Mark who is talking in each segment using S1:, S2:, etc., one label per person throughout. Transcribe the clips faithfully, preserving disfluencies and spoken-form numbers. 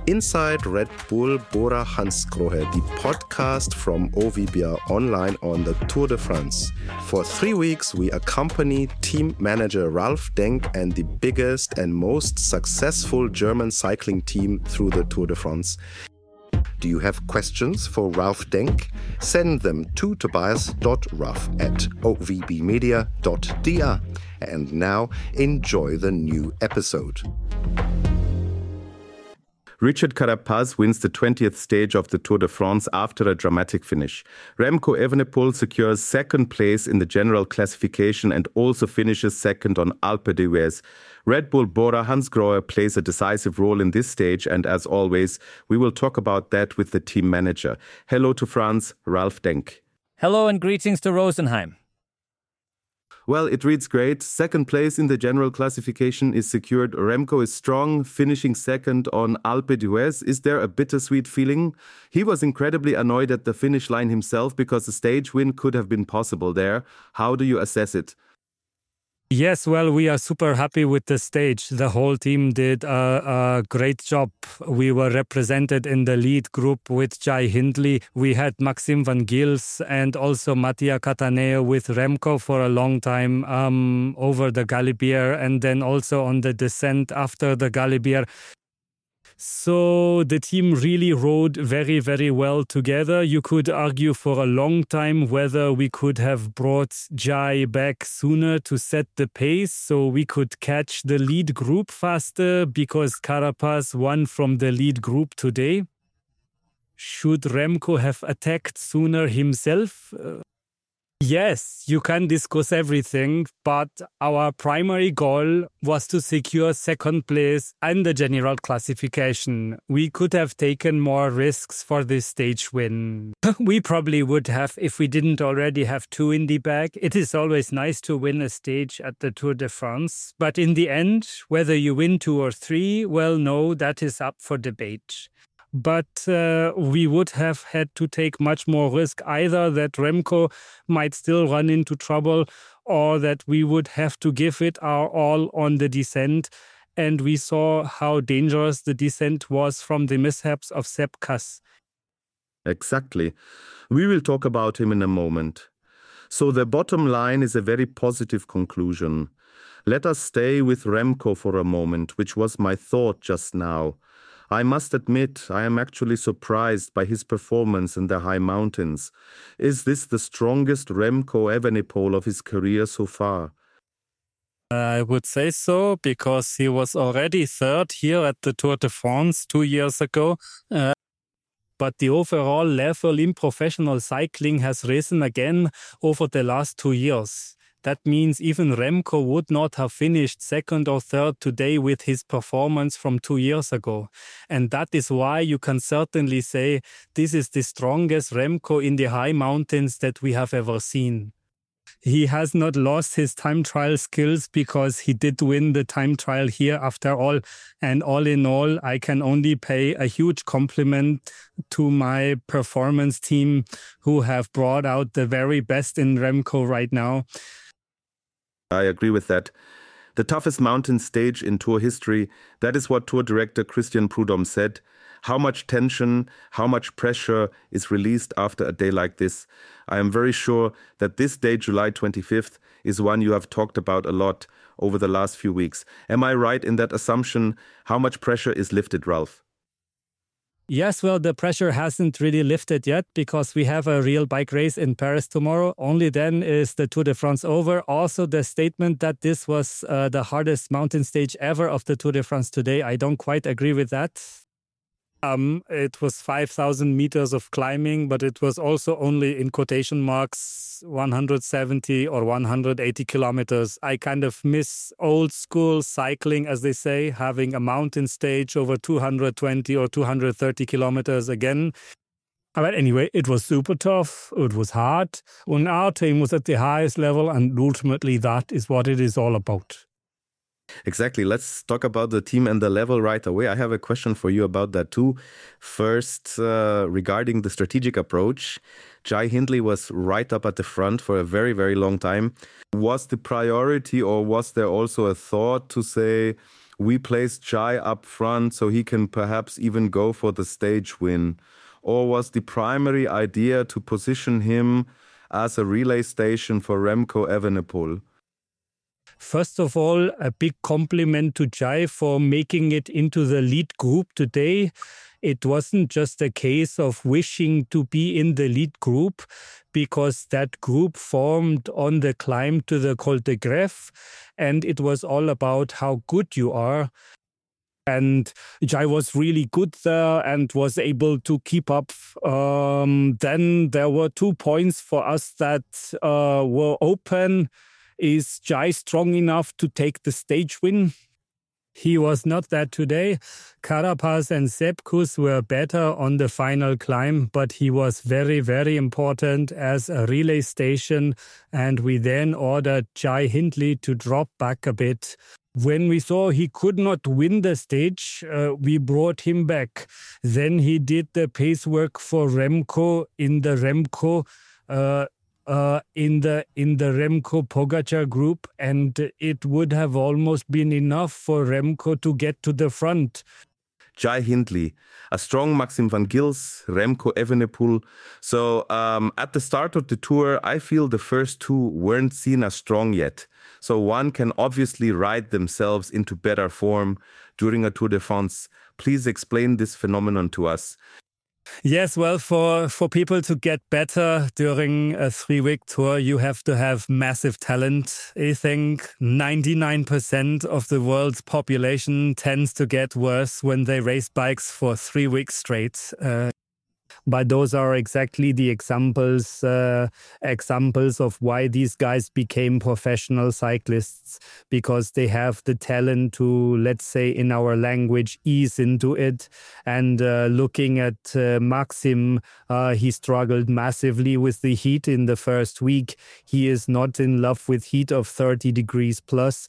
S1: Inside Red Bull Bora Hansgrohe, the podcast from O V B R Online on the Tour de France. For three weeks, we accompany team manager Ralf Denk and the biggest and most successful German cycling team through the Tour de France. Do you have questions for Ralf Denk? Send them to tobias dot ruff at o v b media dot d r. And now, enjoy the new episode. Richard Carapaz wins the twentieth stage of the Tour de France after a dramatic finish. Remco Evenepoel secures second place in the general classification and also finishes second on Alpe d'Huez. Red Bull Bora Hansgrohe plays a decisive role in this stage, and as always, we will talk about that with the team manager. Hello to France, Ralf Denk.
S2: Hello and greetings to Rosenheim.
S1: Well, it reads great. Second place in the general classification is secured. Remco is strong, finishing second on Alpe d'Huez. Is there a bittersweet feeling? He was incredibly annoyed at the finish line himself because a stage win could have been possible there. How do you assess it?
S2: Yes, well, we are super happy with the stage. The whole team did a, a great job. We were represented in the lead group with Jai Hindley. We had Maxime Van Gils and also Mattia Cattaneo with Remco for a long time um, over the Galibier and then also on the descent after the Galibier. So the team really rode very, very well together. You could argue for a long time whether we could have brought Jai back sooner to set the pace so we could catch the lead group faster because Carapaz won from the lead group today. Should Remco have attacked sooner himself? Uh, Yes, you can discuss everything, but our primary goal was to secure second place and the general classification. We could have taken more risks for this stage win. We probably would have if we didn't already have two in the bag. It is always nice to win a stage at the Tour de France, but in the end, whether you win two or three, well, no, that is up for debate. But uh, we would have had to take much more risk, either that Remco might still run into trouble or that we would have to give it our all on the descent. And we saw how dangerous the descent was from the mishaps of Sepp Kuss.
S1: Exactly. We will talk about him in a moment. So the bottom line is a very positive conclusion. Let us stay with Remco for a moment, which was my thought just now. I must admit, I am actually surprised by his performance in the high mountains. Is this the strongest Remco Evenepoel of his career so far?
S2: I would say so, because he was already third here at the Tour de France two years ago. Uh, but the overall level in professional cycling has risen again over the last two years. That means even Remco would not have finished second or third today with his performance from two years ago. And that is why you can certainly say this is the strongest Remco in the high mountains that we have ever seen. He has not lost his time trial skills because he did win the time trial here after all. And all in all, I can only pay a huge compliment to my performance team who have brought out the very best in Remco right now.
S1: I agree with that. The toughest mountain stage in Tour history, that is what Tour director Christian Prudhomme said. How much tension, how much pressure is released after a day like this. I am very sure that this day, July twenty-fifth, is one you have talked about a lot over the last few weeks. Am I right in that assumption? How much pressure is lifted, Ralf?
S2: Yes, well, the pressure hasn't really lifted yet because we have a real bike race in Paris tomorrow. Only then is the Tour de France over. Also, the statement that this was uh, the hardest mountain stage ever of the Tour de France today, I don't quite agree with that. Um, it was five thousand meters of climbing, but it was also only, in quotation marks, one hundred seventy or one hundred eighty kilometers. I kind of miss old school cycling, as they say, having a mountain stage over two hundred twenty or two hundred thirty kilometers again. But anyway, it was super tough. It was hard. And our team was at the highest level, and ultimately that is what it is all about.
S1: Exactly. Let's talk about the team and the level right away. I have a question for you about that too. First, uh, regarding the strategic approach, Jai Hindley was right up at the front for a very, very long time. Was the priority, or was there also a thought to say, we place Jai up front so he can perhaps even go for the stage win? Or was the primary idea to position him as a relay station for Remco Evenepoel?
S2: First of all, a big compliment to Jai for making it into the lead group today. It wasn't just a case of wishing to be in the lead group, because that group formed on the climb to the Col de Grève, and it was all about how good you are. And Jai was really good there and was able to keep up. Um, then there were two points for us that uh, were open. Is Jai strong enough to take the stage win? He was not that today. Carapaz and Sepp Kuss were better on the final climb, but he was very, very important as a relay station. And we then ordered Jai Hindley to drop back a bit. When we saw he could not win the stage, uh, we brought him back. Then he did the pace work for Remco in the Remco uh, Uh, in the in the Remco Pogacar group, and it would have almost been enough for Remco to get to the front.
S1: Jai Hindley, a strong Maxim van Gils, Remco Evenepoel. So um, at the start of the tour, I feel the first two weren't seen as strong yet. So one can obviously ride themselves into better form during a Tour de France. Please explain this phenomenon to us.
S2: Yes, well, for, for people to get better during a three-week tour, you have to have massive talent. I think ninety-nine percent of the world's population tends to get worse when they race bikes for three weeks straight. Uh, But those are exactly the examples uh, examples of why these guys became professional cyclists, because they have the talent to, let's say in our language, ease into it. And uh, looking at uh, Maxim, uh, he struggled massively with the heat in the first week. He is not in love with heat of thirty degrees plus.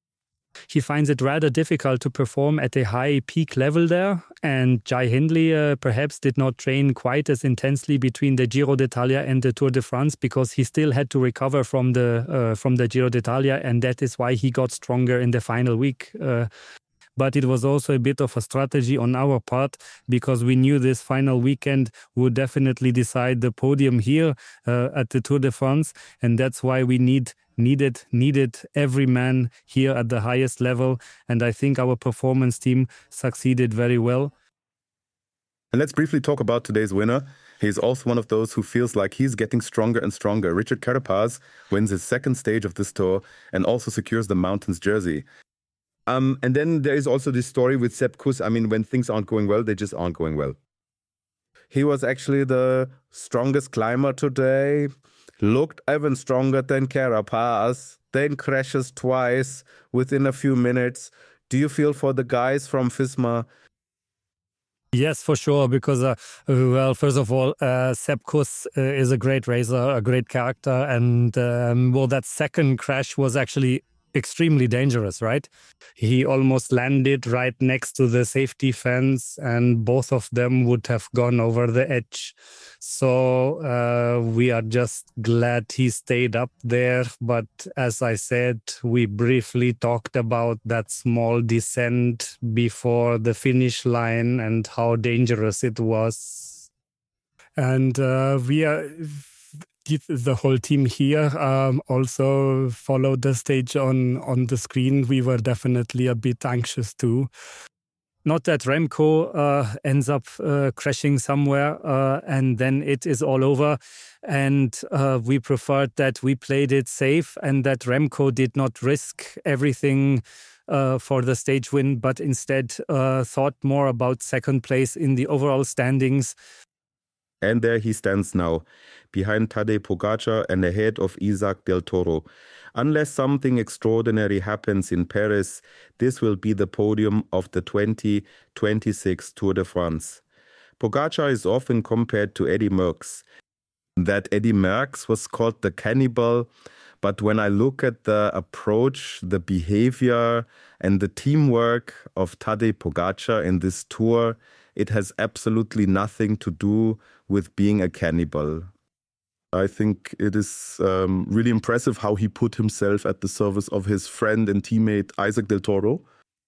S2: He finds it rather difficult to perform at a high peak level there. And Jai Hindley uh, perhaps did not train quite as intensely between the Giro d'Italia and the Tour de France, because he still had to recover from the uh, from the Giro d'Italia, and that is why he got stronger in the final week. Uh, But it was also a bit of a strategy on our part, because we knew this final weekend would definitely decide the podium here uh, at the Tour de France. And that's why we need needed needed every man here at the highest level. And I think our performance team succeeded very well.
S1: And let's briefly talk about today's winner. He's also one of those who feels like he's getting stronger and stronger. Richard Carapaz wins his second stage of this tour and also secures the Mountains jersey. Um, and then there is also this story with Sepp Kuss. I mean, when things aren't going well, they just aren't going well. He was actually the strongest climber today, looked even stronger than Carapaz, then crashes twice within a few minutes. Do you feel for the guys from Visma?
S2: Yes, for sure, because, uh, well, first of all, uh, Sepp Kuss uh, is a great racer, a great character, and, um, well, that second crash was actually extremely dangerous, right? He almost landed right next to the safety fence, and both of them would have gone over the edge. So uh, we are just glad he stayed up there. But as I said, we briefly talked about that small descent before the finish line and how dangerous it was. And uh, we are... the whole team here um, also followed the stage on, on the screen. We were definitely a bit anxious too. Not that Remco uh, ends up uh, crashing somewhere uh, and then it is all over. And uh, we preferred that we played it safe and that Remco did not risk everything uh, for the stage win, but instead uh, thought more about second place in the overall standings.
S1: And there he stands now, behind Tadej Pogacar and ahead of Isaac Del Toro. Unless something extraordinary happens in Paris, this will be the podium of the twenty twenty-six Tour de France. Pogacar is often compared to Eddy Merckx. That Eddy Merckx was called the cannibal, but when I look at the approach, the behavior and the teamwork of Tadej Pogacar in this tour, it has absolutely nothing to do with being a cannibal. I think it is um, really impressive how he put himself at the service of his friend and teammate Isaac Del Toro.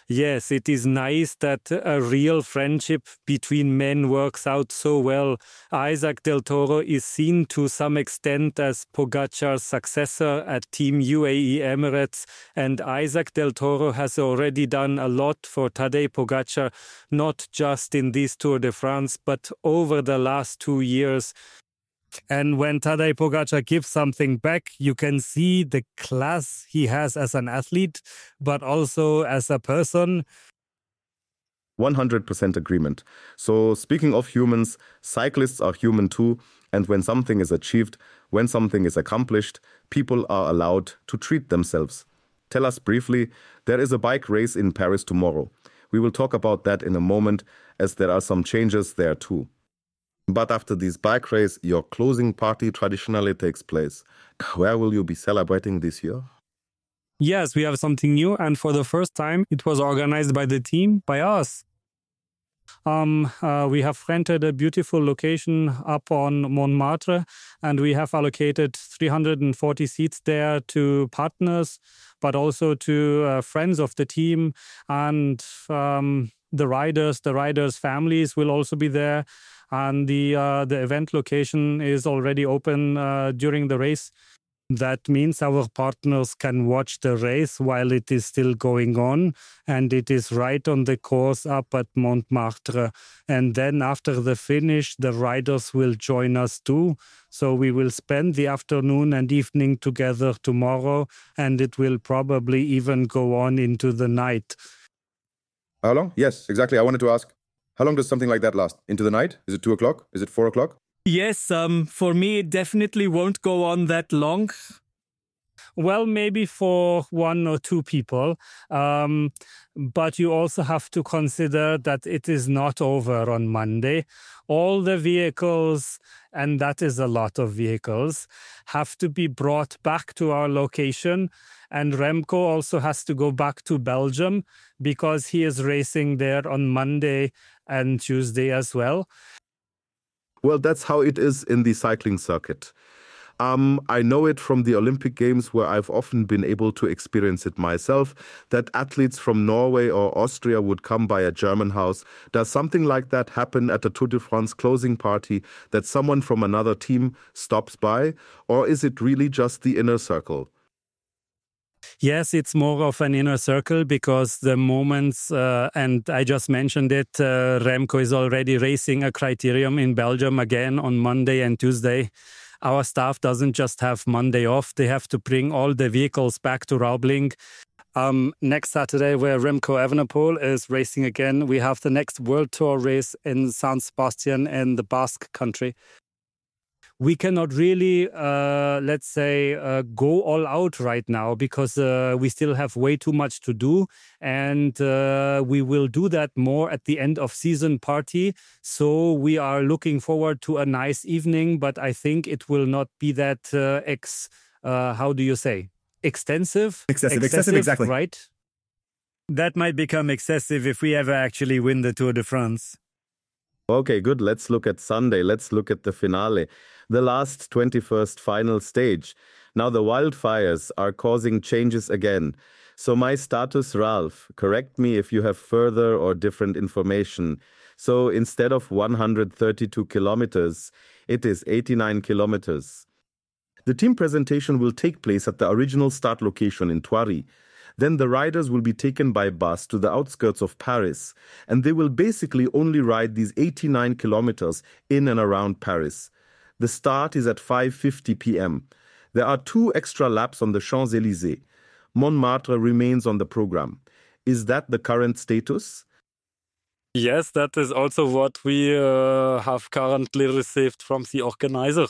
S2: Yes, it is nice that a real friendship between men works out so well. Isaac Del Toro is seen to some extent as Pogacar's successor at Team U A E Emirates, and Isaac Del Toro has already done a lot for Tadej Pogacar, not just in this Tour de France, but over the last two years. And when Tadej Pogacar gives something back, you can see the class he has as an athlete, but also as a person.
S1: one hundred percent agreement. So speaking of humans, cyclists are human too. And when something is achieved, when something is accomplished, people are allowed to treat themselves. Tell us briefly, there is a bike race in Paris tomorrow. We will talk about that in a moment, as there are some changes there too. But after this bike race, your closing party traditionally takes place. Where will you be celebrating this year?
S2: Yes, we have something new, and for the first time, it was organized by the team, by us. Um, uh, we have rented a beautiful location up on Montmartre, and we have allocated three hundred forty seats there to partners, but also to uh, friends of the team, and um, the riders, the riders' families will also be there. And the uh, the event location is already open uh, during the race. That means our partners can watch the race while it is still going on, and it is right on the course up at Montmartre. And then after the finish, the riders will join us too. So we will spend the afternoon and evening together tomorrow, and it will probably even go on into the night.
S3: How long? Yes, exactly. I wanted to ask, how long does something like that last? Into the night? Is it two o'clock? Is it four o'clock?
S2: Yes, um, for me, it definitely won't go on that long. Well, maybe for one or two people. Um, but you also have to consider that it is not over on Monday. All the vehicles, and that is a lot of vehicles, have to be brought back to our location. And Remco also has to go back to Belgium because he is racing there on Monday and Tuesday as well.
S1: Well, that's how it is in the cycling circuit. Um, I know it from the Olympic Games, where I've often been able to experience it myself, that athletes from Norway or Austria would come by a German house. Does something like that happen at a Tour de France closing party, that someone from another team stops by? Or is it really just the inner circle?
S2: Yes, it's more of an inner circle because the moments, uh, and I just mentioned it, uh, Remco is already racing a Criterium in Belgium again on Monday and Tuesday. Our staff doesn't just have Monday off. They have to bring all the vehicles back to Raubling. Um, next Saturday, where Remco Evenepoel is racing again, we have the next World Tour race in San Sebastian in the Basque country. We cannot really, uh, let's say, uh, go all out right now because uh, we still have way too much to do. And uh, we will do that more at the end of season party. So we are looking forward to a nice evening, but I think it will not be that uh, ex, uh, how do you say, extensive?
S3: Excessive, excessive, excessive, exactly.
S2: Right? That might become excessive if we ever actually win the Tour de France.
S1: Okay, good. Let's look at Sunday. Let's look at the finale, the last twenty-first final stage. Now the wildfires are causing changes again. So my status, Ralph, correct me if you have further or different information. So instead of one hundred thirty-two kilometers, it is eighty-nine kilometers. The team presentation will take place at the original start location in Thoiry. Then the riders will be taken by bus to the outskirts of Paris, and they will basically only ride these eighty-nine kilometers in and around Paris. The start is at five fifty p m There are two extra laps on the Champs-Élysées. Montmartre remains on the program. Is that the current status?
S2: Yes, that is also what we uh, have currently received from the organizer.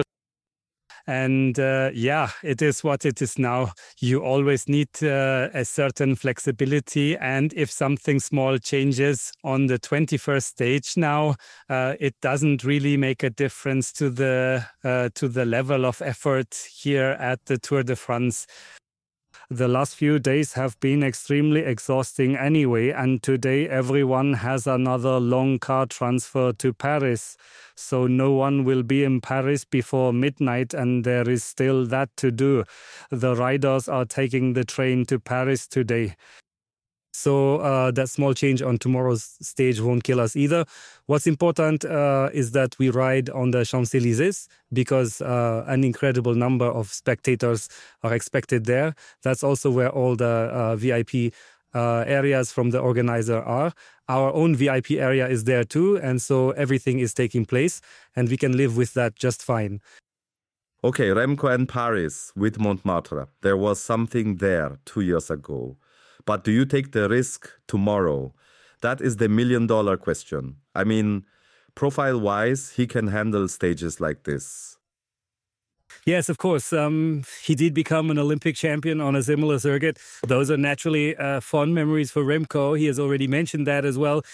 S2: And uh, yeah, it is what it is now. You always need uh, a certain flexibility. And if something small changes on the twenty-first stage now, uh, it doesn't really make a difference to the uh, to the level of effort here at the Tour de France. The last few days have been extremely exhausting anyway, and today everyone has another long car transfer to Paris. So no one will be in Paris before midnight, and there is still that to do. The riders are taking the train to Paris today. So uh, that small change on tomorrow's stage won't kill us either. What's important uh, is that we ride on the Champs-Élysées because uh, an incredible number of spectators are expected there. That's also where all the uh, V I P uh, areas from the organizer are. Our own V I P area is there too, and so everything is taking place, and we can live with that just fine.
S1: Okay, Remco and Paris with Montmartre. There was something there two years ago. But do you take the risk tomorrow? That is the million dollar question. I mean, profile-wise, he can handle stages like this.
S2: Yes, of course. Um, he did become an Olympic champion on a similar circuit. Those are naturally uh, fond memories for Remco. He has already mentioned that as well.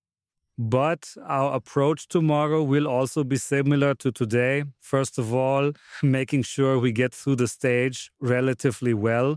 S2: But our approach tomorrow will also be similar to today. First of all, making sure we get through the stage relatively well.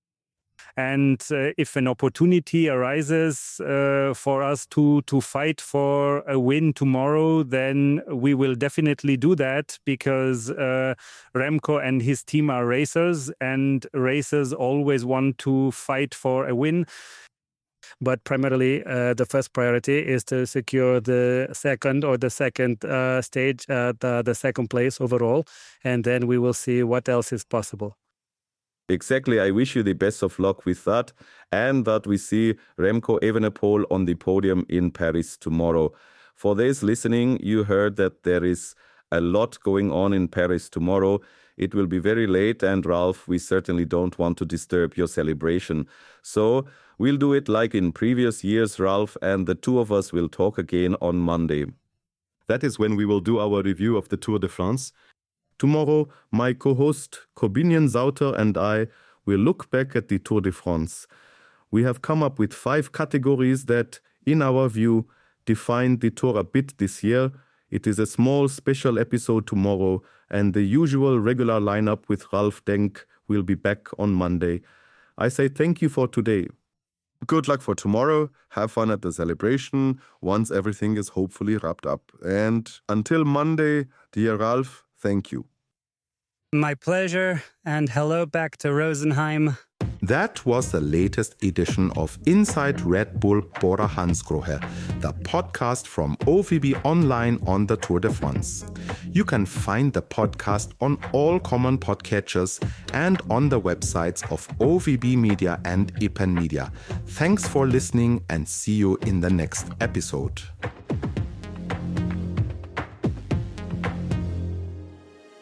S2: And uh, if an opportunity arises uh, for us to, to fight for a win tomorrow, then we will definitely do that because uh, Remco and his team are racers, and racers always want to fight for a win. But primarily, uh, the first priority is to secure the second or the second uh, stage, uh, the, the second place overall, and then we will see what else is possible.
S1: Exactly. I wish you the best of luck with that, and that we see Remco Evenepoel on the podium in Paris tomorrow. For those listening, you heard that there is a lot going on in Paris tomorrow. It will be very late, and Ralf, we certainly don't want to disturb your celebration. So we'll do it like in previous years, Ralf, and the two of us will talk again on Monday. That is when we will do our review of the Tour de France. Tomorrow, my co-host Corbinian Sauter and I will look back at the Tour de France. We have come up with five categories that, in our view, defined the Tour a bit this year. It is a small special episode tomorrow, and the usual regular lineup with Ralf Denk will be back on Monday. I say thank you for today. Good luck for tomorrow. Have fun at the celebration once everything is hopefully wrapped up. And until Monday, dear Ralf, thank you.
S2: My pleasure, and hello back to Rosenheim.
S1: That was the latest edition of Inside Red Bull Bora Hansgrohe, the podcast from O V B Online on the Tour de France. You can find the podcast on all common podcatchers and on the websites of O V B Media and Epen Media. Thanks for listening, and see you in the next episode.